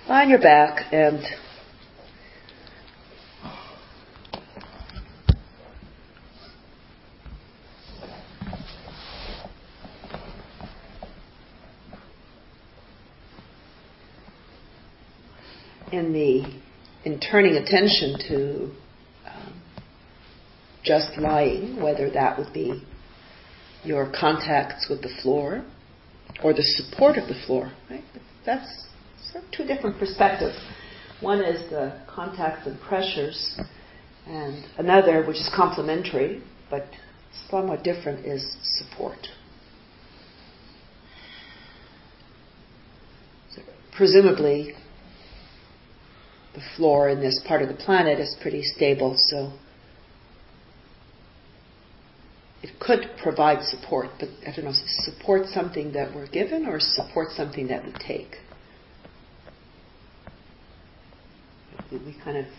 lie on your back and in turning attention to just lying, whether that would be your contacts with the floor or the support of the floor, right? That's sort of two different perspectives. One is the contacts and pressures, and another, which is complementary, but somewhat different, is support. So presumably, the floor in this part of the planet is pretty stable, so it could provide support, but I don't know, is support something that we're given or support something that we take? We kind of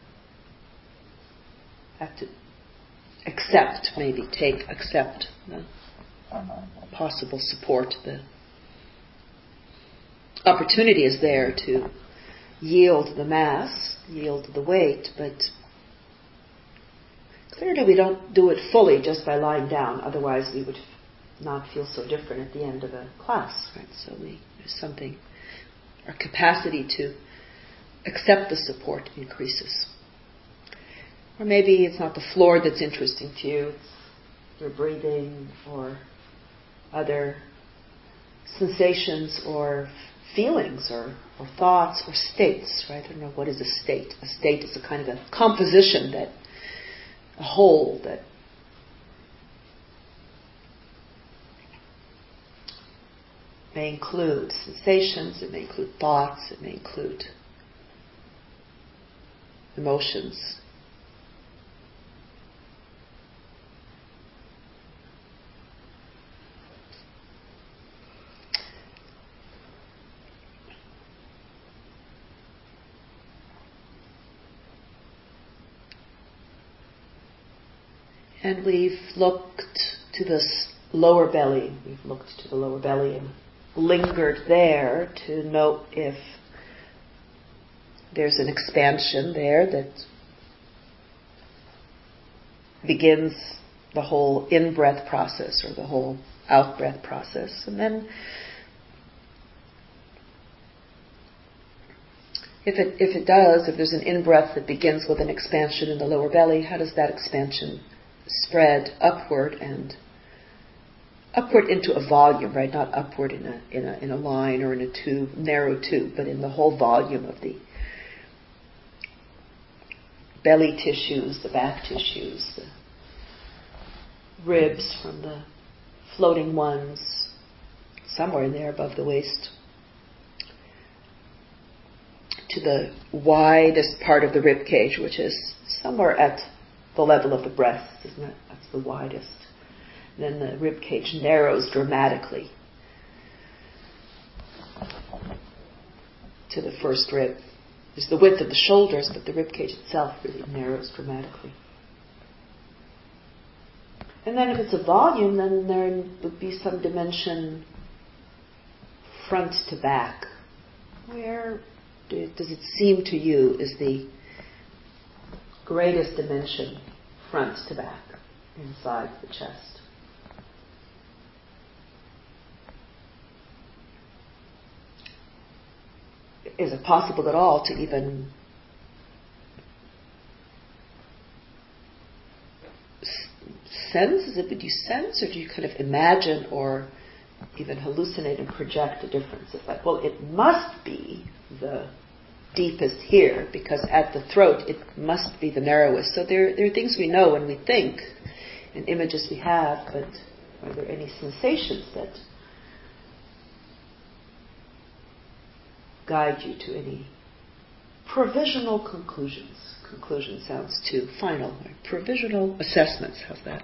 have to accept the possible support. The opportunity is there to yield the mass, yield the weight, but clearly we don't do it fully just by lying down, otherwise we would not feel so different at the end of a class, right? So there's something, our capacity to accept the support increases. Or maybe it's not the floor that's interesting to you, it's your breathing or other sensations or feelings or thoughts or states, right? I don't know, what is a state? A state is a kind of a composition, a whole that may include sensations, it may include thoughts, it may include emotions. And we've looked to this lower belly. We've looked to the lower belly and lingered there to note if there's an expansion there that begins the whole in-breath process or the whole out-breath process. And then if there's an in-breath that begins with an expansion in the lower belly, how does that expansion spread upward and upward into a volume, right? Not upward in a line or in a tube, narrow tube, but in the whole volume of the belly tissues, the back tissues, the ribs from the floating ones, somewhere in there above the waist, to the widest part of the rib cage, which is somewhere at the level of the breast, isn't it? That's the widest. Then the rib cage narrows dramatically to the first rib. There's the width of the shoulders, but the rib cage itself really narrows dramatically. And then if it's a volume, then there would be some dimension front to back. Where does it seem to you is the greatest dimension front to back inside the chest? Is it possible at all to even sense? Would you sense, or do you kind of imagine or even hallucinate and project a difference? It's like, well, it must be the deepest here, because at the throat it must be the narrowest. So there are things we know when we think and images we have, but are there any sensations that guide you to any provisional conclusions? Conclusion sounds too final. Right? Provisional assessments, how's that?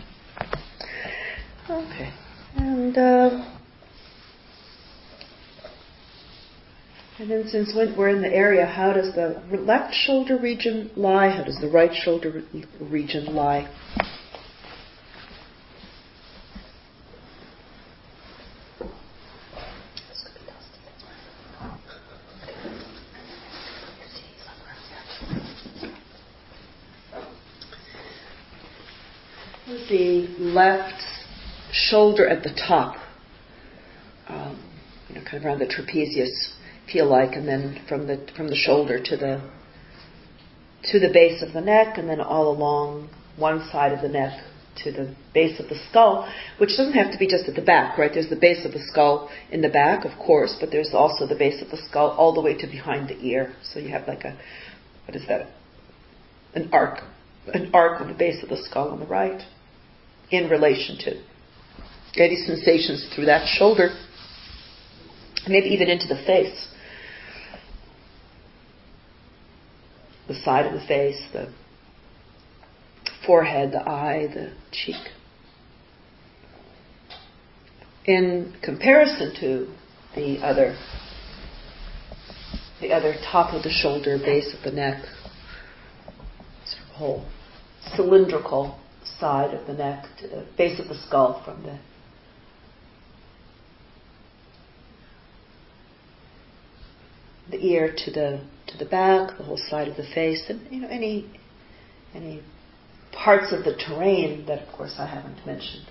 Okay. And then since we're in the area, how does the left shoulder region lie? How does the right shoulder region lie? the left shoulder at the top, kind of around the trapezius, feel like, and then from the shoulder to the base of the neck, and then all along one side of the neck to the base of the skull, which doesn't have to be just at the back, right? There's the base of the skull in the back, of course, but there's also the base of the skull all the way to behind the ear. So you have like an arc on the base of the skull on the right in relation to any sensations through that shoulder, maybe even into the face. The side of the face, the forehead, the eye, the cheek. In comparison to the other top of the shoulder, base of the neck, sort of whole cylindrical side of the neck to the base of the skull, from the ear to the back, the whole side of the face, and any parts of the terrain that, of course, I haven't mentioned.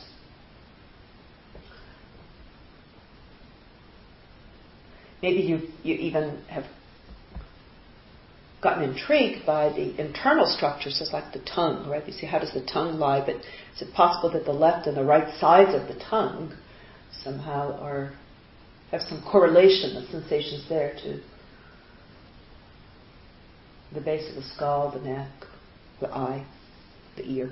Maybe you even have gotten intrigued by the internal structures, just like the tongue, right? You see, how does the tongue lie? But is it possible that the left and the right sides of the tongue somehow have some correlation, the sensations there, to the base of the skull, the neck, the eye, the ear?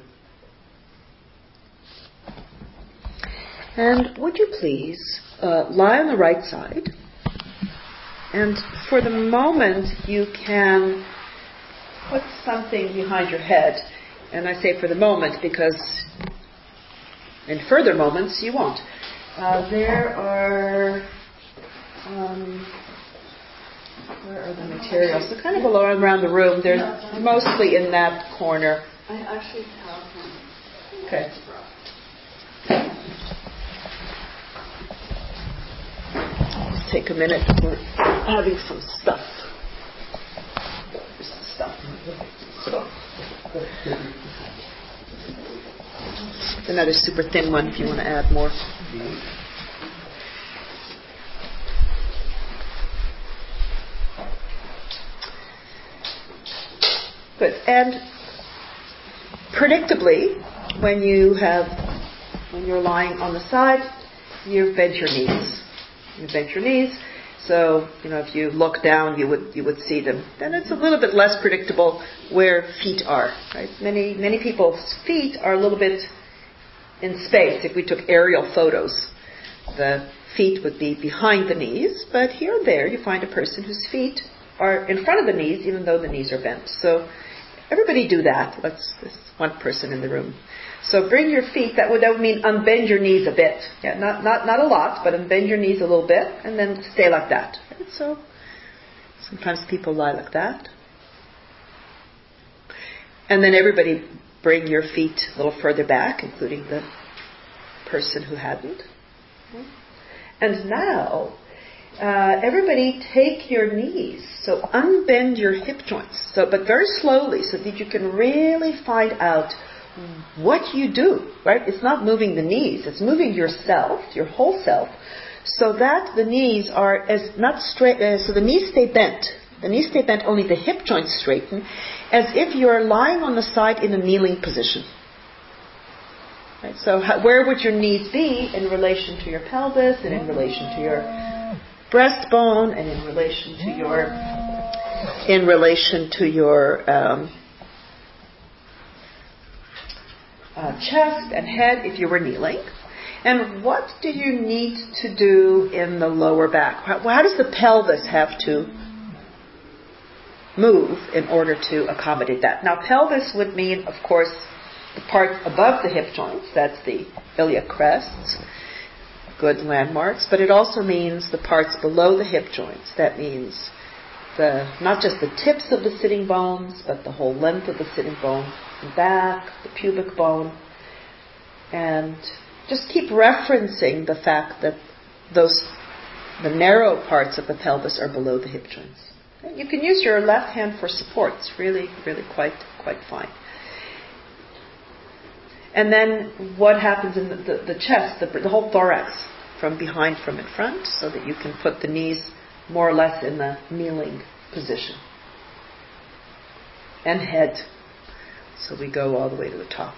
And would you please lie on the right side? And for the moment, you can put something behind your head. And I say for the moment because in further moments you won't. There are... where are the materials? They're kind of around the room. They're mostly in that corner. I actually have them. Okay. Just take a minute. We're having some stuff. Here's the stuff. Another super thin one if you want to add more. Good. And predictably, when you're lying on the side, you bend your knees. You bend your knees. So, if you look down, you would see them. Then it's a little bit less predictable where feet are. Right? Many people's feet are a little bit in space. If we took aerial photos, the feet would be behind the knees. But here and there, you find a person whose feet are in front of the knees, even though the knees are bent. So everybody do that. There's one person in the room. So bring your feet. That would mean unbend your knees a bit. Yeah, not a lot, but unbend your knees a little bit, and then stay like that. Right? So sometimes people lie like that, and then everybody bring your feet a little further back, including the person who hadn't. And now, everybody take your knees. So unbend your hip joints. But very slowly, so that you can really find out what you do. Right? It's not moving the knees. It's moving yourself, your whole self, so that the knees are as not straight. So the knees stay bent. The knees stay bent. Only the hip joints straighten, as if you are lying on the side in a kneeling position. Right? So where would your knees be in relation to your pelvis and in relation to your breastbone and in relation to your chest and head if you were kneeling? And what do you need to do in the lower back? How does the pelvis have to move in order to accommodate that? Now, pelvis would mean, of course, the part above the hip joints. That's the iliac crests, good landmarks. But it also means the parts below the hip joints. That means not just the tips of the sitting bones, but the whole length of the sitting bone, the back, the pubic bone. And just keep referencing the fact that the narrow parts of the pelvis are below the hip joints. You can use your left hand for support. It's really, really quite fine. And then what happens in the chest, the whole thorax, from behind, from in front, so that you can put the knees more or less in the kneeling position. And head. So we go all the way to the top.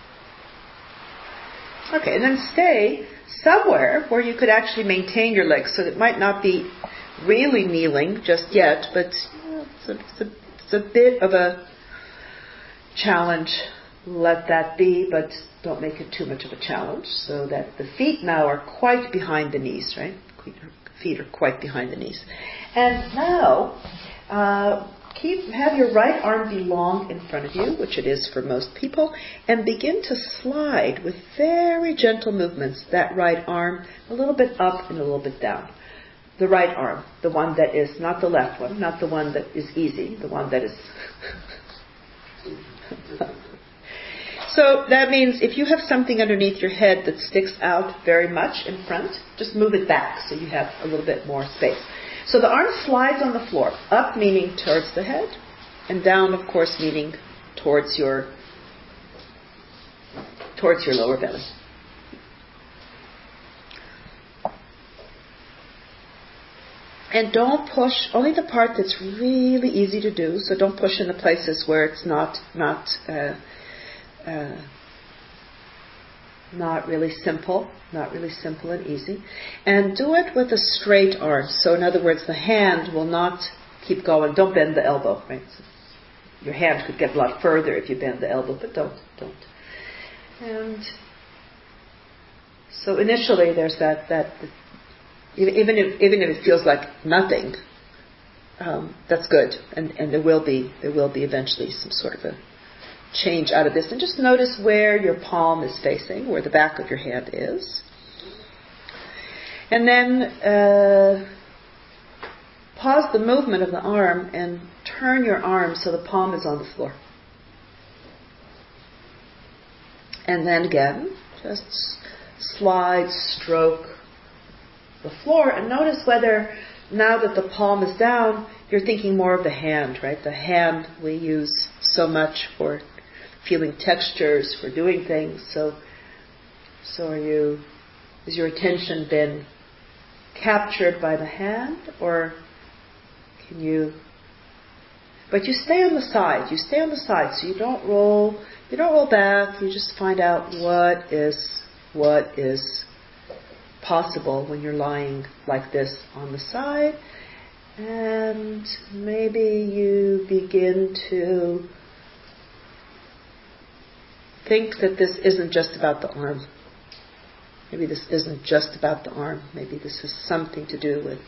Okay, and then stay somewhere where you could actually maintain your legs. So it might not be really kneeling just yet, but it's a bit of a challenge. Let that be, but don't make it too much of a challenge, so that the feet now are quite behind the knees, right? Feet are quite behind the knees. And now, have your right arm be long in front of you, which it is for most people, and begin to slide with very gentle movements that right arm a little bit up and a little bit down. The right arm, the one that is, not the left one, not the one that is easy, the one that is... So that means if you have something underneath your head that sticks out very much in front, just move it back so you have a little bit more space. So the arm slides on the floor, up meaning towards the head, and down, of course, meaning towards your lower belly. And don't push, only the part that's really easy to do, so don't push in the places where it's not really simple and easy. And do it with a straight arm. So in other words, the hand will not keep going. Don't bend the elbow, right? So your hand could get a lot further if you bend the elbow, but don't. And so initially there's that even if it feels like nothing, that's good. And there will be eventually some sort of a change out of this. And just notice where your palm is facing, where the back of your hand is. And then pause the movement of the arm and turn your arm so the palm is on the floor. And then again, just slide, stroke the floor, and notice whether now that the palm is down, you're thinking more of the hand, right? The hand we use so much for feeling textures, for doing things. So has your attention been captured by the hand, or can you? But you stay on the side. You stay on the side, so you don't roll back. You just find out what is possible when you're lying like this on the side, and maybe you begin to think that this isn't just about the arm. Maybe this isn't just about the arm. Maybe this has something to do with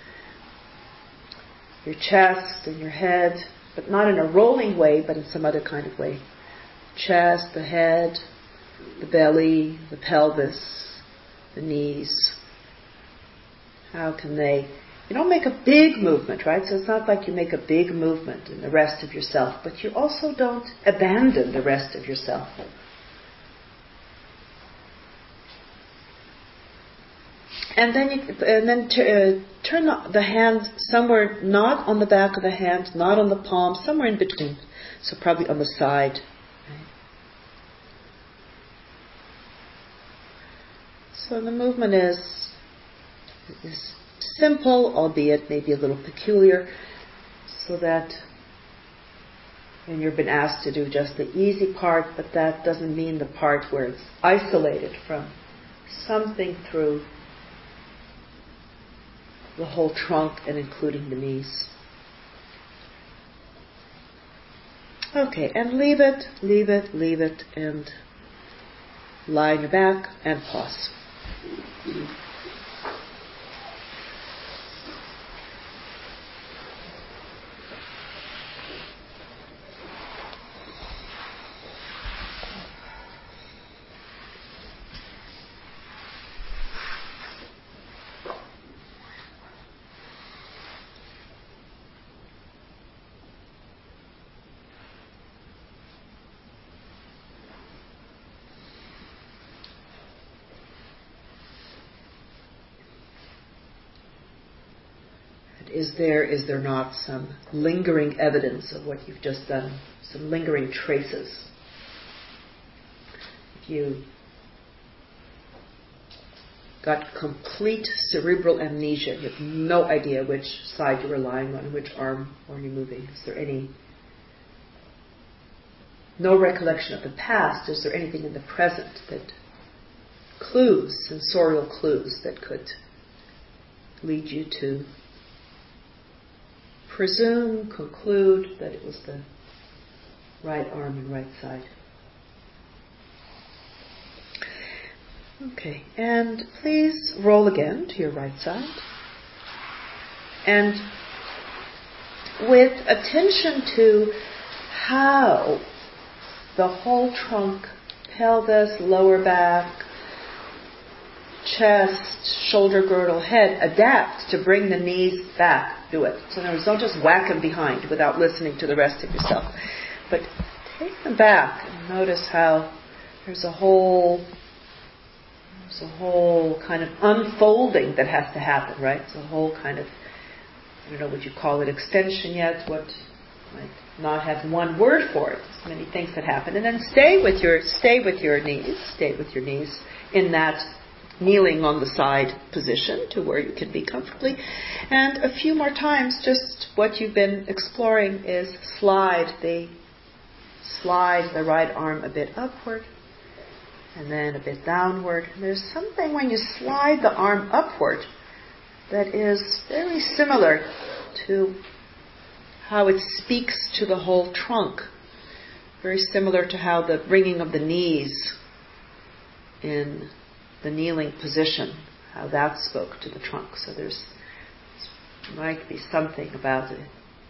your chest and your head, but not in a rolling way, but in some other kind of way. Chest, the head, the belly, the pelvis, the knees. How can they... You don't make a big movement, right? So it's not like you make a big movement in the rest of yourself, but you also don't abandon the rest of yourself. And then turn the hand somewhere, not on the back of the hand, not on the palm, somewhere in between. So probably on the side. Right? So the movement is simple, albeit maybe a little peculiar, so that when you've been asked to do just the easy part, but that doesn't mean the part where it's isolated from something through the whole trunk and including the knees. Okay, and leave it, and lie on your back and pause. Is there not some lingering evidence of what you've just done? Some lingering traces? you got complete cerebral amnesia. You have no idea which side you were lying on, which arm were you moving. Is there no recollection of the past? Is there anything in the present that sensorial clues that could lead you to conclude that it was the right arm and right side? Okay, and please roll again to your right side. And with attention to how the whole trunk, pelvis, lower back, chest, shoulder girdle, head adapt to bring the knees back. Do it. So in other words, don't just whack them behind without listening to the rest of yourself. But take them back and notice how there's a whole kind of unfolding that has to happen, right? It's a whole kind of, I don't know what you call it, extension yet, what might not have one word for it. There's many things that happen. And then stay with your knees in that kneeling on the side position to where you can be comfortably. And a few more times, just what you've been exploring is slide the right arm a bit upward and then a bit downward. And there's something when you slide the arm upward that is very similar to how it speaks to the whole trunk. Very similar to how the bringing of the knees in the kneeling position, how that spoke to the trunk. So there might be something about it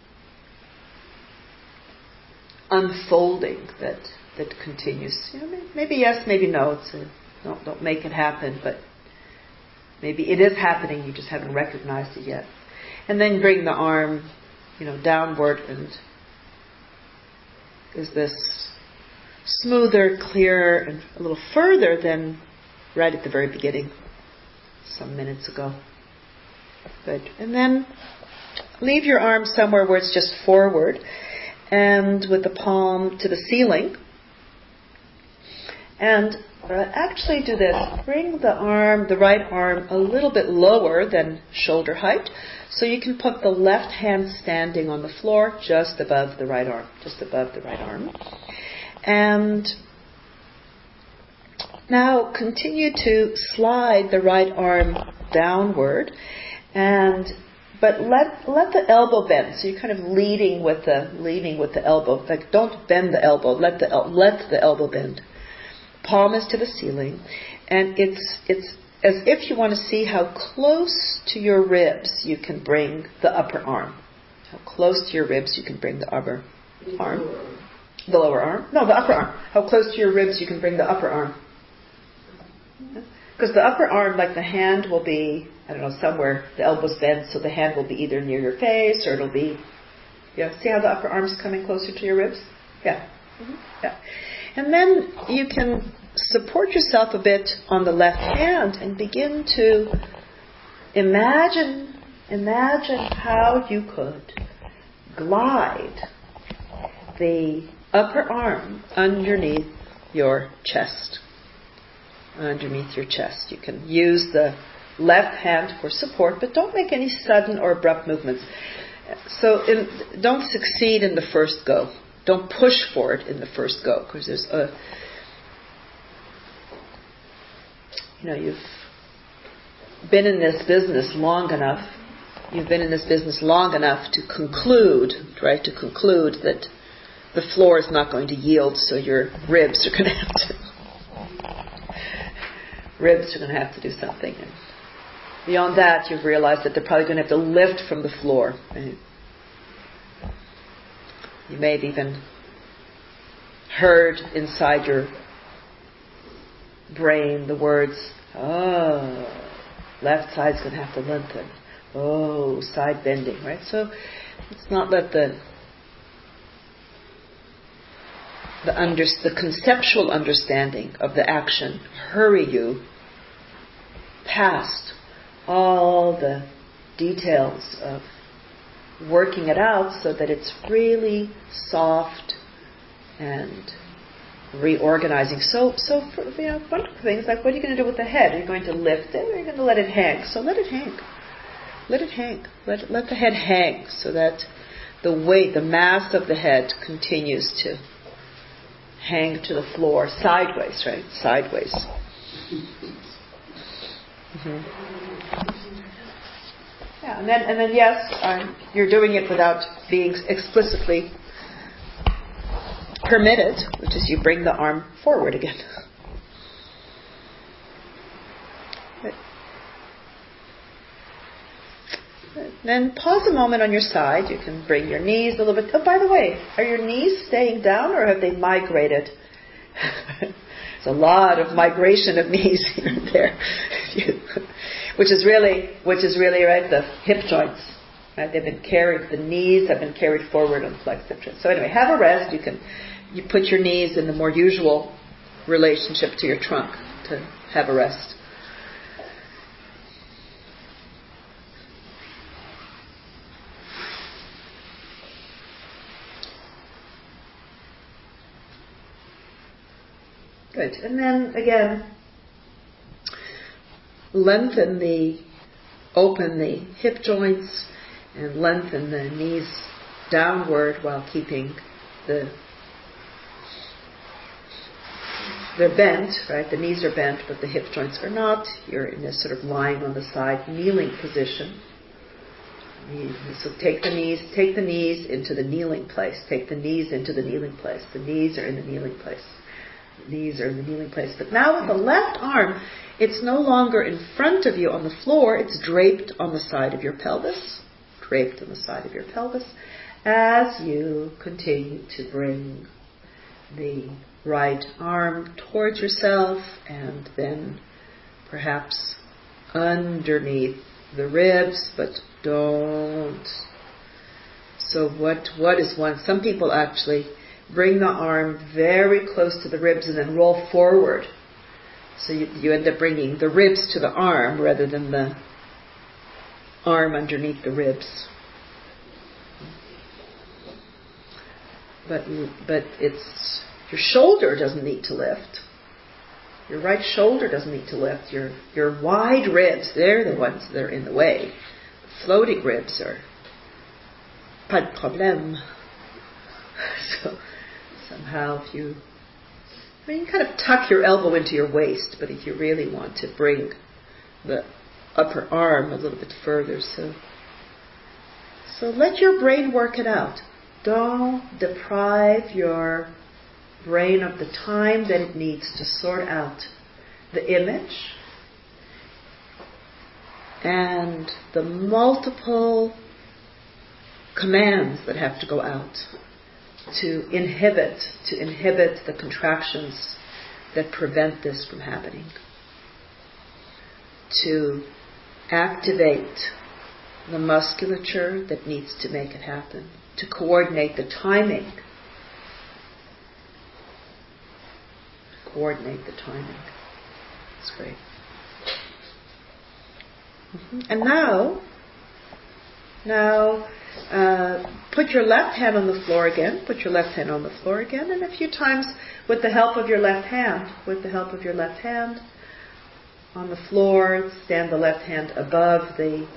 unfolding that continues. Maybe yes, maybe no. Don't make it happen, but maybe it is happening. You just haven't recognized it yet. And then bring the arm, downward, and is this smoother, clearer, and a little further than right at the very beginning, some minutes ago. Good. And then leave your arm somewhere where it's just forward and with the palm to the ceiling. And actually do this. Bring the right arm a little bit lower than shoulder height, so you can put the left hand standing on the floor just above the right arm. And now continue to slide the right arm downward, but let the elbow bend. So you're kind of leading with the elbow. Like, don't bend the elbow. Let the elbow bend. Palm is to the ceiling, and it's as if you want to see how close to your ribs you can bring the upper arm. How close to your ribs you can bring the upper arm. The lower arm. No, the upper arm. How close to your ribs you can bring the upper arm. Because the upper arm, like the hand will be, somewhere, the elbow's bent, so the hand will be either near your face or it'll be, see how the upper arm's coming closer to your ribs? Yeah. Mm-hmm. Yeah. And then you can support yourself a bit on the left hand and begin to imagine how you could glide the upper arm underneath your chest. You can use the left hand for support, but don't make any sudden or abrupt movements. So don't succeed in the first go. Don't push for it in the first go, because there's you've been in this business long enough. You've been in this business long enough to conclude that the floor is not going to yield, so your ribs are going to have to do something. And beyond that, you've realized that they're probably going to have to lift from the floor. Right? You may have even heard inside your brain the words, oh, left side's going to have to lengthen. Oh, side bending, right? So let's not let the conceptual understanding of the action hurry you past all the details of working it out so that it's really soft and reorganizing. So for, wonderful things like, what are you going to do with the head? Are you going to lift it, or are you going to let it hang? So let it hang. Let it hang. Let the head hang, so that the weight, the mass of the head continues to hang to the floor sideways, right? Sideways. Yeah, and then yes, you're doing it without being explicitly permitted, which is you bring the arm forward again. Then pause a moment on your side. You can bring your knees a little bit. Oh, by the way, are your knees staying down or have they migrated? There's a lot of migration of knees here and there, which is really right, the hip joints. Right? They've been carried. The knees have been carried forward on flexed hip joints. So anyway, have a rest. You put your knees in the more usual relationship to your trunk to have a rest. Good. And then again, open the hip joints and lengthen the knees downward while keeping they're bent, right? The knees are bent, but the hip joints are not. You're in this sort of lying on the side, kneeling position. So take the knees into the kneeling place. Take the knees into the kneeling place. The knees are in the kneeling place. Knees are in the kneeling place. But now with the left arm, it's no longer in front of you on the floor, it's draped on the side of your pelvis. Draped on the side of your pelvis as you continue to bring the right arm towards yourself and then perhaps underneath the ribs, but don't. So what is one? Some people actually bring the arm very close to the ribs and then roll forward. So you end up bringing the ribs to the arm rather than the arm underneath the ribs. But it's your shoulder doesn't need to lift. Your right shoulder doesn't need to lift. Your wide ribs, they're the ones that are in the way. Floating ribs are pas de problème. So somehow if you kind of tuck your elbow into your waist, but if you really want to bring the upper arm a little bit further, so let your brain work it out. Don't deprive your brain of the time that it needs to sort out the image and the multiple commands that have to go out to inhibit the contractions that prevent this from happening, to activate the musculature that needs to make it happen, to coordinate the timing. That's great. And now, put your left hand on the floor again. And a few times with the help of your left hand. On the floor, stand the left hand above the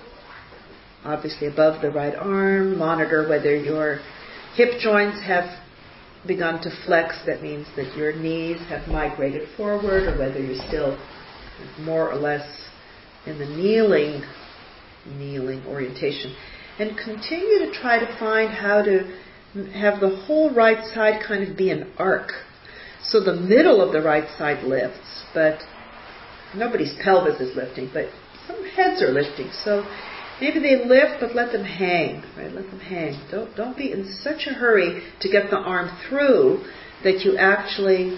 right arm. Monitor whether your hip joints have begun to flex. That means that your knees have migrated forward, or whether you're still more or less in the kneeling orientation. And continue to try to find how to have the whole right side kind of be an arc. So the middle of the right side lifts, but nobody's pelvis is lifting, but some heads are lifting. So maybe they lift, but let them hang, right? Let them hang. Don't be in such a hurry to get the arm through that you actually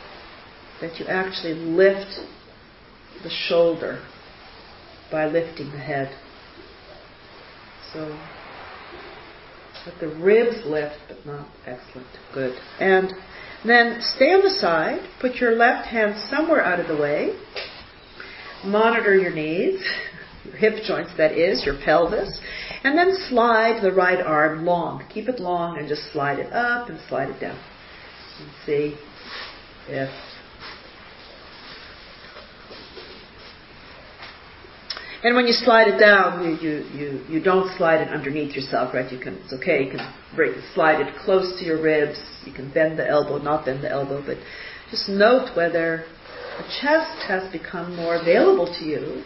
lift the shoulder by lifting the head. So let the ribs lift, but not excellent. Good. And then stay on the side. Put your left hand somewhere out of the way. Monitor your knees, your hip joints, that is, your pelvis. And then slide the right arm long. Keep it long and just slide it up and slide it down. And see And when you slide it down, you don't slide it underneath yourself, right? It's okay. You can slide it close to your ribs. You can bend the elbow, not bend the elbow, but just note whether the chest has become more available to you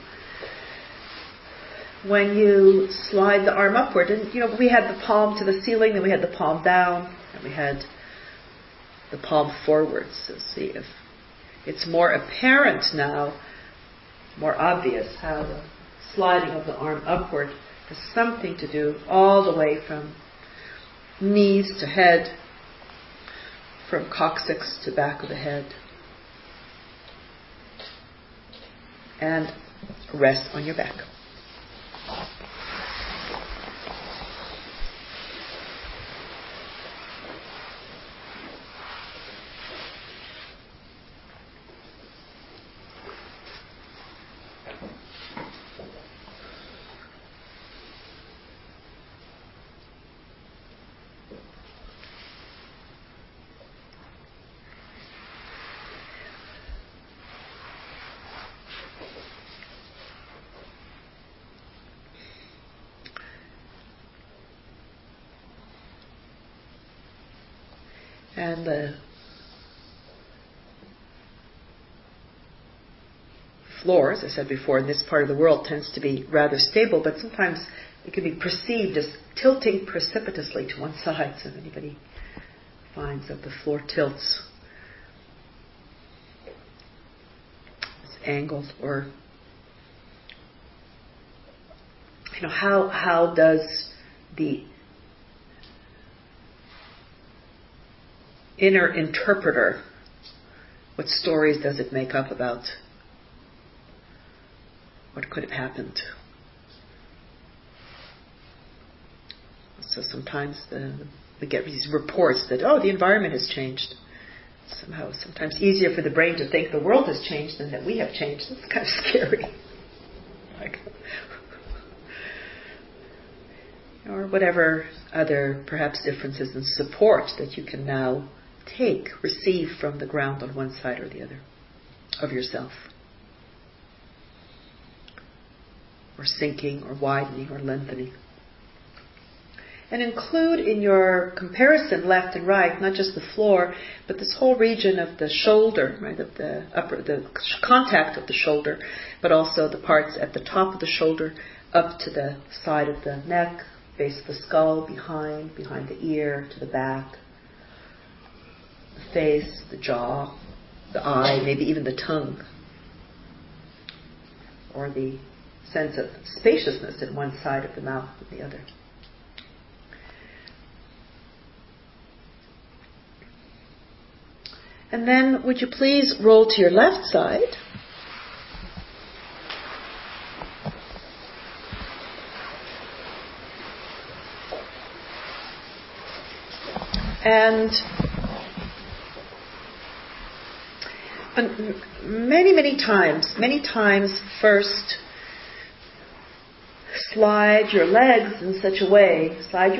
when you slide the arm upward. And we had the palm to the ceiling, then we had the palm down, and we had the palm forwards. So see if it's more apparent now, more obvious how the sliding of the arm upward has something to do all the way from knees to head, from coccyx to back of the head. And rest on your back. And the floor, as I said before, in this part of the world tends to be rather stable, but sometimes it can be perceived as tilting precipitously to one side. So if anybody finds that the floor tilts, it's angled, or how does the inner interpreter, what stories does it make up about what could have happened? So sometimes we get these reports that, the environment has changed. Somehow, sometimes easier for the brain to think the world has changed than that we have changed. It's kind of scary. Or whatever other perhaps differences in support that you can now receive from the ground on one side or the other of yourself. Or sinking, or widening, or lengthening. And include in your comparison left and right, not just the floor, but this whole region of the shoulder, right, of the contact of the shoulder, but also the parts at the top of the shoulder, up to the side of the neck, base of the skull, behind the ear, to the back, the face, the jaw, the eye, maybe even the tongue, or the sense of spaciousness in one side of the mouth and the other. And then would you please roll to your left side. And many times first slide your legs in such a way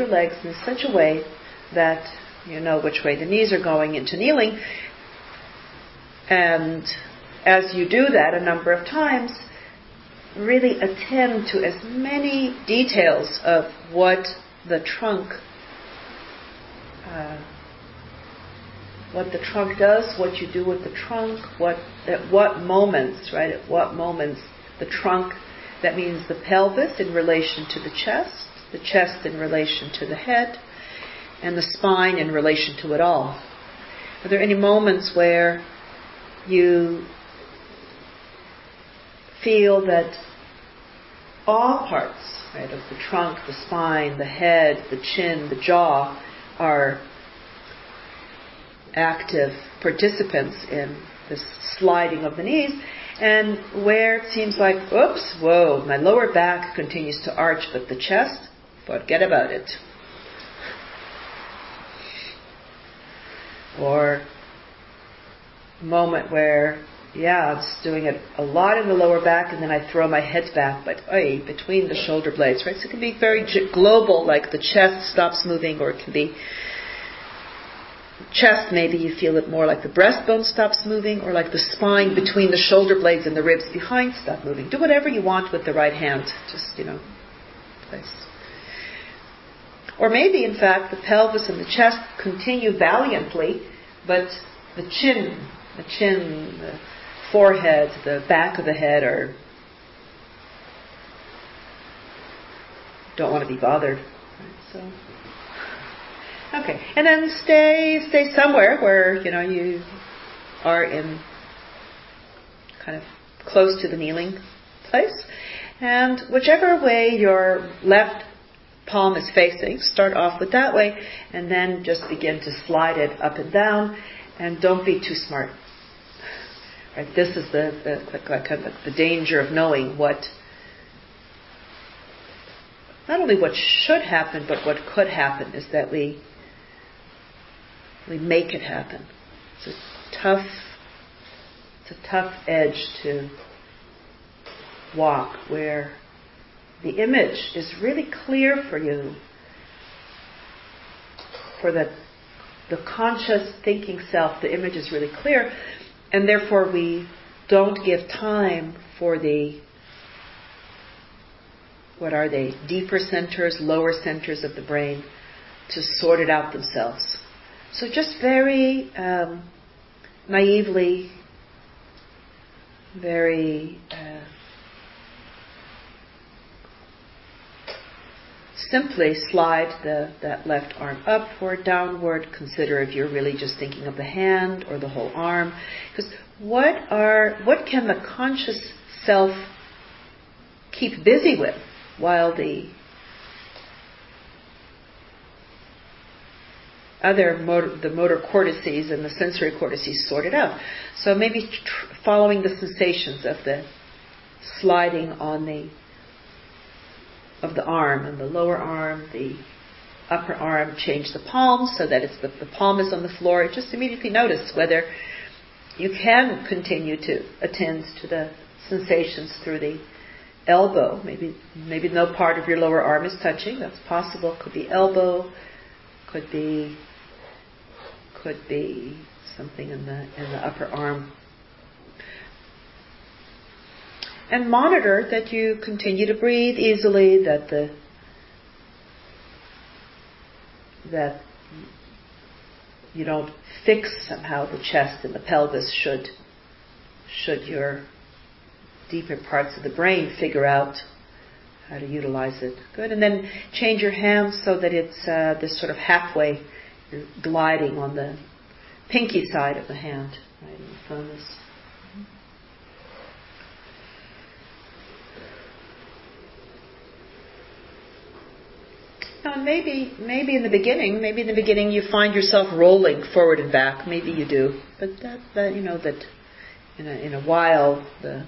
that you know which way the knees are going into kneeling. And as you do that a number of times, really attend to as many details of what the trunk does, what you do with the trunk, at what moments the trunk, that means the pelvis in relation to the chest in relation to the head, and the spine in relation to it all. Are there any moments where you feel that all parts, right, of the trunk, the spine, the head, the chin, the jaw are active participants in this sliding of the knees, and where it seems like, my lower back continues to arch, but the chest, forget about it. Or a moment where, I'm just doing it a lot in the lower back, and then I throw my head back, but between the shoulder blades, right? So it can be very global, like the chest stops moving, or it can be chest, maybe you feel it more like the breastbone stops moving, or like the spine between the shoulder blades and the ribs behind stop moving. Do whatever you want with the right hand. Just, place. Or maybe, in fact, the pelvis and the chest continue valiantly, but the chin, the forehead, the back of the head don't want to be bothered. Right? So, okay, and then stay somewhere where you are in kind of close to the kneeling place, and whichever way your left palm is facing, start off with that way, and then just begin to slide it up and down, and don't be too smart. Right? This is the danger of knowing not only what should happen, but what could happen, is that we make it happen. It's a tough edge to walk, where the image is really clear for you, for the conscious thinking self. The image is really clear, and therefore we don't give time for deeper centers, lower centers of the brain to sort it out themselves. So just very naively, very simply slide that left arm up or downward. Consider if you're really just thinking of the hand or the whole arm. Because what can the conscious self keep busy with while the motor cortices and the sensory cortices sort it out? So maybe following the sensations of the sliding of the arm, and the lower arm, the upper arm, change the palm so that it's the palm is on the floor. Just immediately notice whether you can continue to attend to the sensations through the elbow. Maybe no part of your lower arm is touching. That's possible. Could be elbow. Could be something in the upper arm. And monitor that you continue to breathe easily, that you don't fix somehow the chest and the pelvis should your deeper parts of the brain figure out how to utilize it. Good. And then change your hands so that it's this sort of halfway, you're gliding on the pinky side of the hand, right, and the thumb is. Now, maybe in the beginning you find yourself rolling forward and back. Maybe you do, but that in a while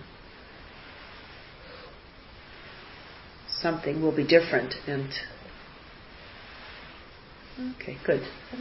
something will be different. And okay, good. And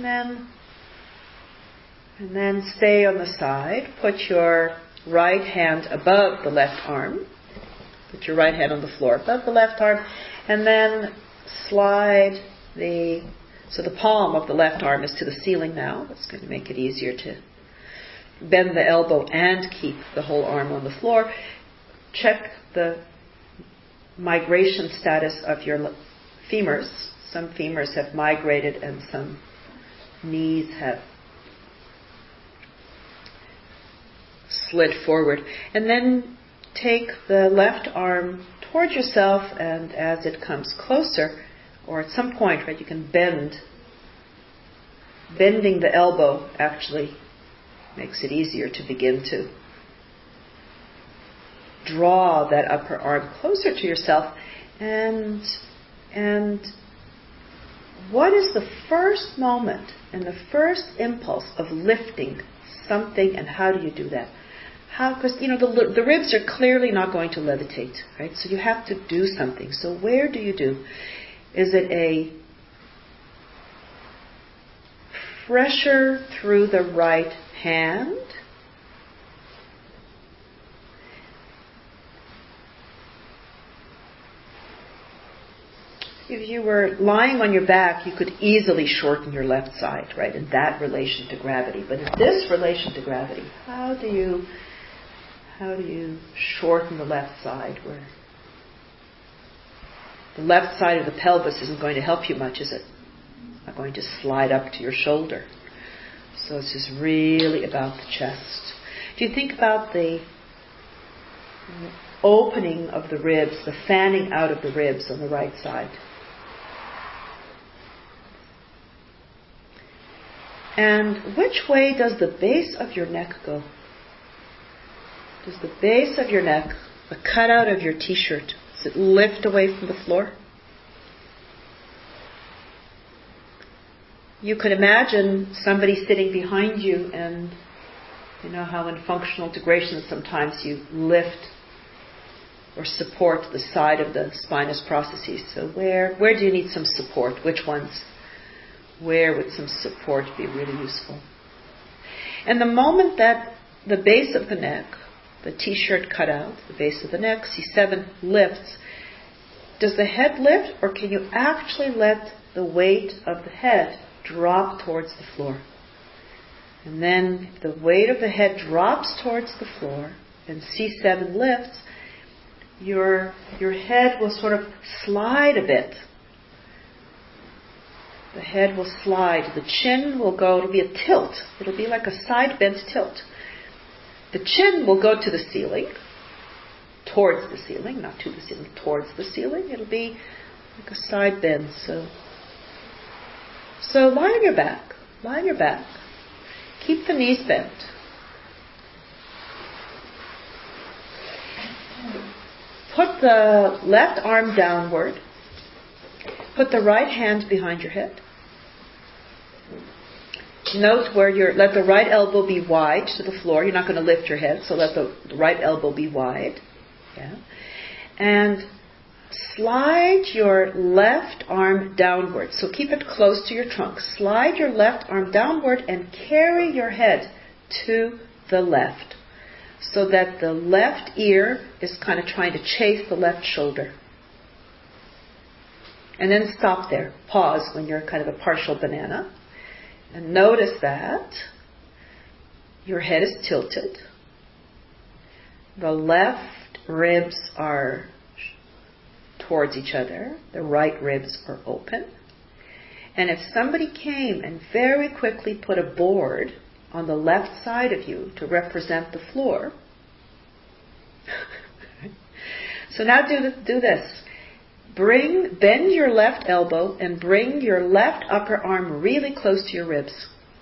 then stay on the side. Put your right hand above the left arm. Put your right hand on the floor above the left arm, and then slide so the palm of the left arm is to the ceiling now. That's going to make it easier to bend the elbow and keep the whole arm on the floor. Check the migration status of your femurs. Some femurs have migrated and some knees have slid forward. And then take the left arm towards yourself, and as it comes closer, or at some point, right, you can bend. Bending the elbow actually makes it easier to begin to draw that upper arm closer to yourself. And what is the first moment and the first impulse of lifting something, and how do you do that? Because the ribs are clearly not going to levitate, right? So you have to do something. So where do you do? Is it a pressure through the right hand? if you were lying on your back, you could easily shorten your left side, right, in that relation to gravity. But in this relation to gravity, how do you shorten the left side where the left side of the pelvis isn't going to help you much, is it? It's not going to slide up to your shoulder. So it's just really about the chest. If you think about the opening of the ribs, the fanning out of the ribs on the right side. And which way does the base of your neck go? Does the base of your neck, the cutout of your t-shirt, does it lift away from the floor? You could imagine somebody sitting behind you, and you know how in functional integration sometimes you lift or support the side of the spinous processes. So where do you need some support? Which ones? Where would some support be really useful? And the moment that the base of the neck, the t-shirt cutout, the base of the neck, C7, lifts, does the head lift, or can you actually let the weight of the head drop towards the floor? And then if the weight of the head drops towards the floor and C7 lifts, your head will sort of slide a bit. The head will slide. The chin will go, it'll be a tilt. It'll be like a side bent tilt. The chin will go to the ceiling, towards the ceiling, not to the ceiling, towards the ceiling. It'll be like a side bend. So lie on your back. Lie on your back. Keep the knees bent. Put the left arm downward. Put the right hand behind your head. Note where let the right elbow be wide to the floor. You're not going to lift your head, so let the right elbow be wide. Yeah. And slide your left arm downward. So keep it close to your trunk. Slide your left arm downward and carry your head to the left, so that the left ear is kind of trying to chase the left shoulder. And then stop there. Pause when you're kind of a partial banana. And notice that your head is tilted. The left ribs are towards each other. The right ribs are open. And if somebody came and very quickly put a board on the left side of you to represent the floor. So now do this. Bend your left elbow and bring your left upper arm really close to your ribs.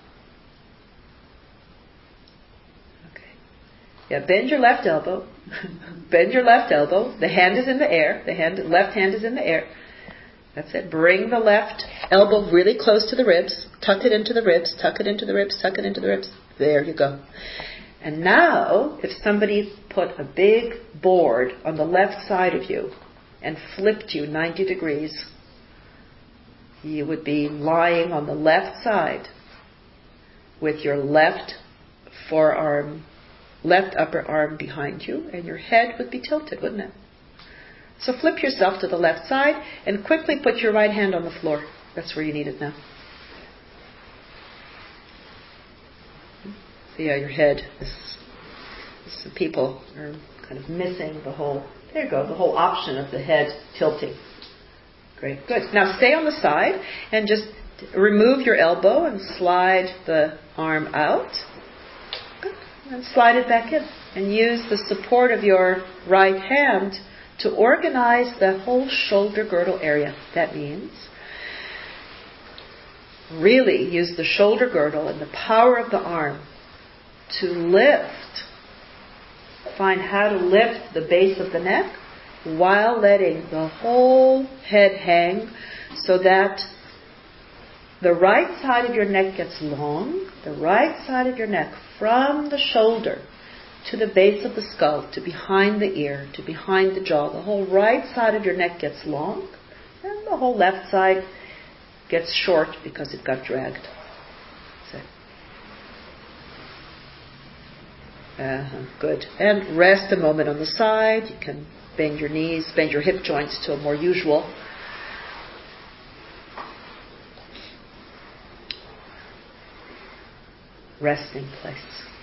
Okay. Yeah, bend your left elbow. Bend your left elbow. The hand is in the air. Left hand is in the air. That's it. Bring the left elbow really close to the ribs. Tuck it into the ribs. Tuck it into the ribs. Tuck it into the ribs. There you go. And now, if somebody put a big board on the left side of you and flipped you 90 degrees, you would be lying on the left side with your left forearm, left upper arm behind you, and your head would be tilted, wouldn't it? So flip yourself to the left side and quickly put your right hand on the floor. That's where you need it now. So yeah, your head is, some people are kind of missing the whole, there you go, the whole option of the head tilting. Great, good. Now stay on the side and just remove your elbow and slide the arm out. Good. And slide it back in. And use the support of your right hand to organize the whole shoulder girdle area. That means really use the shoulder girdle and the power of the arm to lift. Find how to lift the base of the neck while letting the whole head hang, so that the right side of your neck gets long, the right side of your neck from the shoulder to the base of the skull, to behind the ear, to behind the jaw. The whole right side of your neck gets long, and the whole left side gets short because it got dragged. Good. And rest a moment on the side. You can bend your knees, bend your hip joints to a more usual resting place.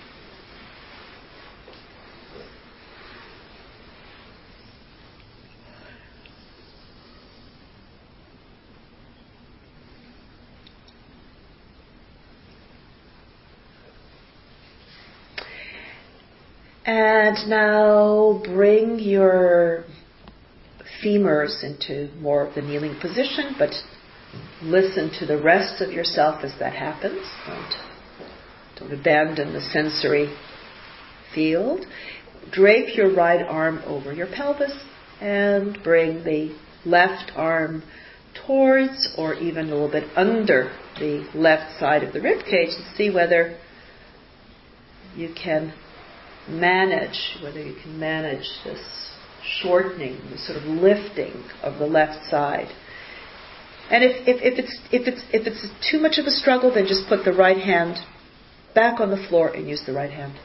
And now bring your femurs into more of the kneeling position, but listen to the rest of yourself as that happens. Don't abandon the sensory field. Drape your right arm over your pelvis and bring the left arm towards or even a little bit under the left side of the rib cage and see whether you can manage this shortening, this sort of lifting of the left side. And if it's too much of a struggle, then just put the right hand back on the floor and use the right hand.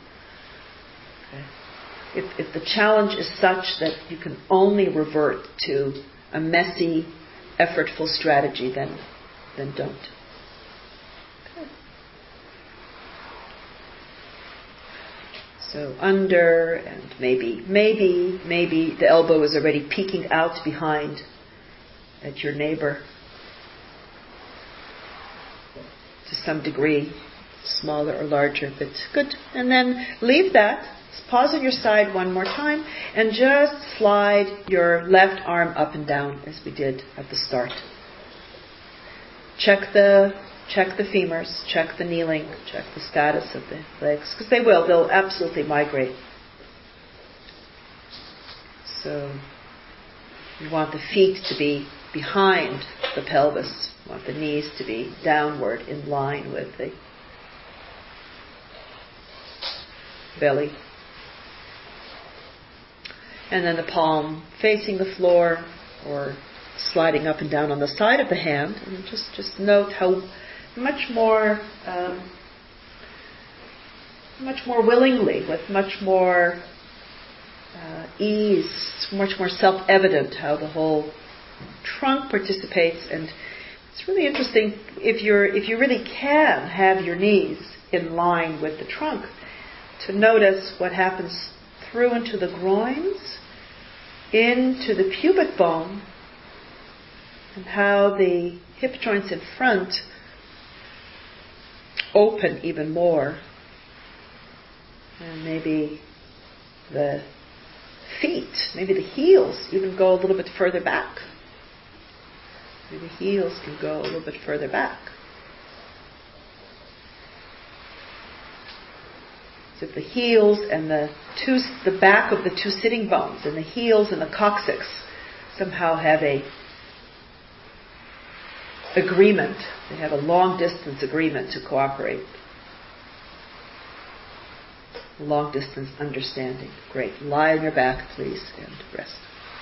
Okay. If the challenge is such that you can only revert to a messy, effortful strategy, then don't. So under, and maybe the elbow is already peeking out behind at your neighbor to some degree, smaller or larger, but good. And then leave that. Pause on your side one more time and just slide your left arm up and down as we did at the start. Check the femurs, check the kneeling, check the status of the legs, because they'll absolutely migrate. So you want the feet to be behind the pelvis, you want the knees to be downward in line with the belly. And then the palm facing the floor or sliding up and down on the side of the hand, and just note how much more willingly, with much more ease, much more self-evident how the whole trunk participates. And it's really interesting if you really can have your knees in line with the trunk, to notice what happens through into the groins, into the pubic bone, and how the hip joints in front open even more. And maybe the feet, maybe the heels even go a little bit further back. Maybe the heels can go a little bit further back. So if the heels and the back of the two sitting bones and the heels and the coccyx somehow have a agreement, they have a long distance agreement to cooperate. Long distance understanding. Great. Lie on your back, please, and rest.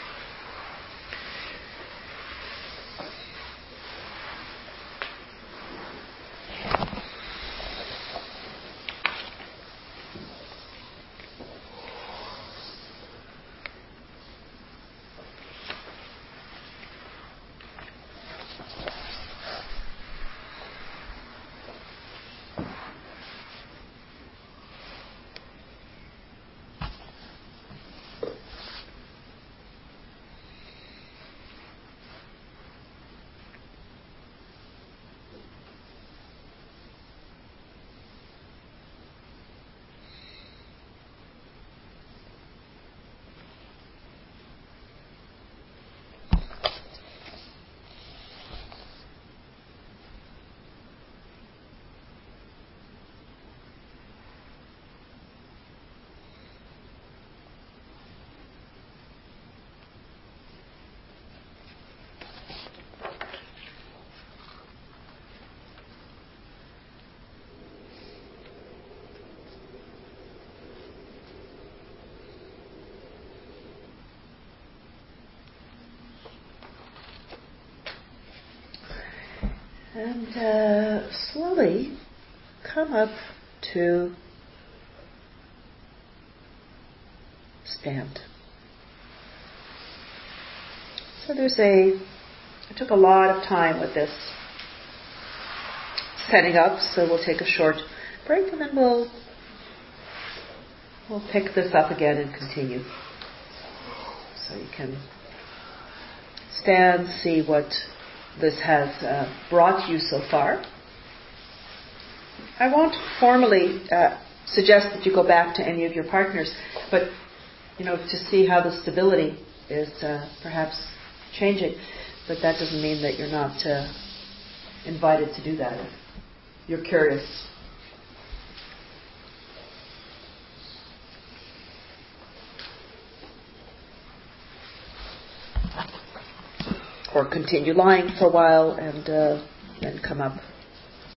And slowly come up to stand. So I took a lot of time with this setting up, so we'll take a short break, and then we'll pick this up again and continue. So you can stand, see what this has brought you so far. I won't formally suggest that you go back to any of your partners, but to see how the stability is perhaps changing. But that doesn't mean that you're not invited to do that if you're curious. Or continue lying for a while and then come up